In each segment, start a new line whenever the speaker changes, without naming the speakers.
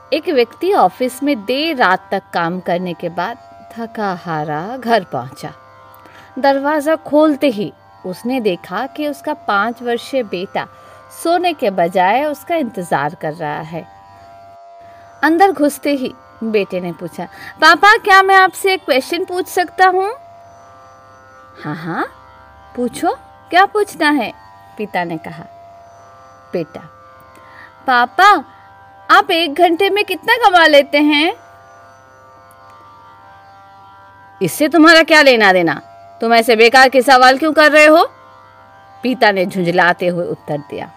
एक व्यक्ति ऑफिस में देर रात तक काम करने के बाद थका हारा घर पहुंचा। दरवाज़ा खोलते ही उसने देखा कि उसका 5 वर्षीय बेटा सोने के बजाय उसका इंतज़ार कर रहा है। अंदर घुसते ही बेटे ने पूछा, पापा क्या मैं आपसे एक क्वेश्चन पूछ सकता हूँ? हाँ हाँ पूछो, क्या पूछना है? पिता ने कहा। बेटा, पापा आप 1 घंटे में कितना कमा लेते हैं? इससे तुम्हारा क्या लेना देना? तुम ऐसे बेकार के सवाल क्यों कर रहे हो? पिता ने झुंझलाते हुए उत्तर दिया।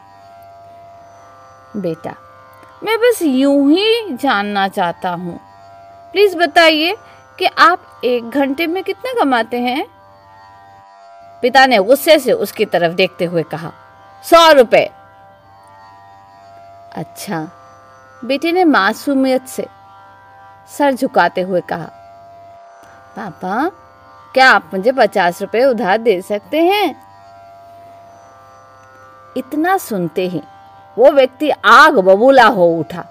बेटा, मैं बस यूं ही जानना चाहता हूँ, प्लीज बताइए कि आप 1 घंटे में कितना कमाते हैं? पिता ने गुस्से से उसकी तरफ देखते हुए कहा, 100 रुपए। अच्छा, बेटे ने मासूमियत से सर झुकाते हुए कहा, पापा क्या आप मुझे 50 रुपए उधार दे सकते हैं? इतना सुनते ही वो व्यक्ति आग बबूला हो उठा।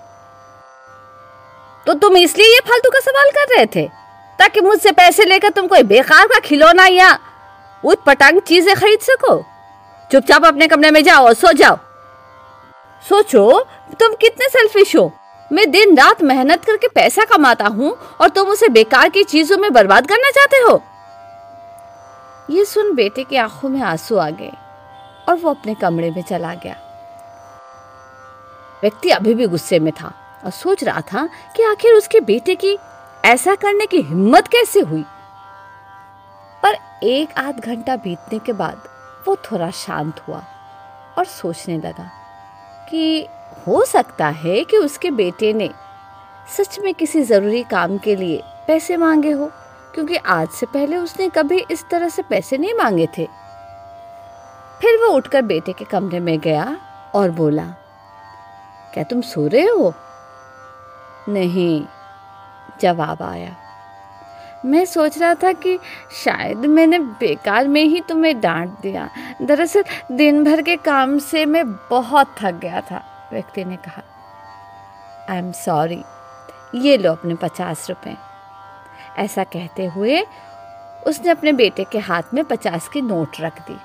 तो तुम इसलिए ये फालतू का सवाल कर रहे थे ताकि मुझसे पैसे लेकर तुम कोई बेकार का खिलौना या उटपटांग चीजें खरीद सको? चुपचाप अपने कमरे में जाओ और सो जाओ। सोचो तुम कितने सेल्फिश हो। मैं दिन रात मेहनत करके पैसा कमाता हूँ और तुम उसे बेकार की चीजों में बर्बाद करना चाहते हो। ये सुन बेटे की आंखों में आंसू आ गए और वो अपने कमरे में चला गया। व्यक्ति अभी भी गुस्से में था और सोच रहा था कि आखिर उसके बेटे की ऐसा करने की हिम्मत कैसे हुई। पर 1 आध घंटा बीतने के बाद वो थोड़ा शांत हुआ और सोचने लगा कि हो सकता है कि उसके बेटे ने सच में किसी ज़रूरी काम के लिए पैसे मांगे हो, क्योंकि आज से पहले उसने कभी इस तरह से पैसे नहीं मांगे थे। फिर वो उठकर बेटे के कमरे में गया और बोला, क्या तुम सो रहे हो? नहीं, जवाब आया। मैं सोच रहा था कि शायद मैंने बेकार में ही तुम्हें डांट दिया। दरअसल दिन भर के काम से मैं बहुत थक गया था, व्यक्ति ने कहा। आई एम सॉरी, ये लो अपने 50 रुपए। ऐसा कहते हुए उसने अपने बेटे के हाथ में 50 की नोट रख दी।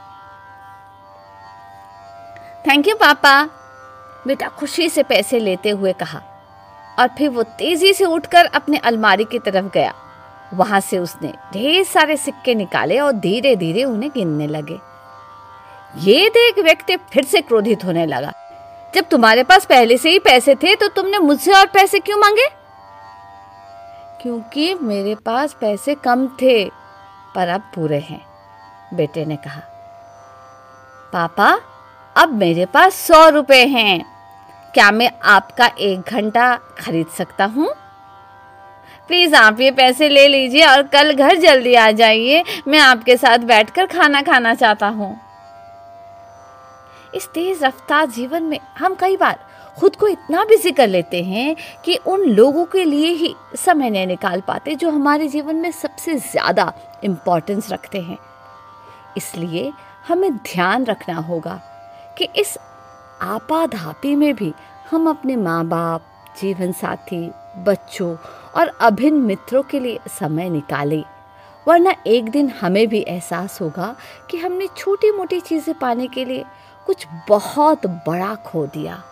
थैंक यू पापा, बेटा खुशी से पैसे लेते हुए कहा और फिर वो तेजी से उठकर अपने अलमारी की तरफ गया। वहां से उसने ढेर सारे सिक्के निकाले और धीरे धीरे उन्हें गिनने लगे। ये देख व्यक्ति फिर से क्रोधित होने लगा। जब तुम्हारे पास पहले से ही पैसे थे तो तुमने मुझसे और पैसे क्यों मांगे? क्योंकि मेरे पास पैसे कम थे पर अब पूरे हैं, बेटे ने कहा। पापा, अब मेरे पास 100 रुपए हैं। क्या मैं आपका 1 घंटा खरीद सकता हूँ? प्लीज आप ये पैसे ले लीजिए और कल घर जल्दी आ जाइए। मैं आपके साथ बैठकर खाना खाना चाहता हूँ। इस तेज रफ्तार जीवन में हम कई बार खुद को इतना बिजी कर लेते हैं कि उन लोगों के लिए ही समय नहीं निकाल पाते जो हमारे जीवन में सबसे ज़्यादा इम्पोर्टेंस रखते हैं। इसलिए हमें ध्यान रखना होगा कि इस आपाधापी में भी हम अपने माँ बाप, जीवन साथी, बच्चों और अभिन्न मित्रों के लिए समय निकालें, वरना एक दिन हमें भी एहसास होगा कि हमने छोटी मोटी चीज़ें पाने के लिए कुछ बहुत बड़ा खो दिया।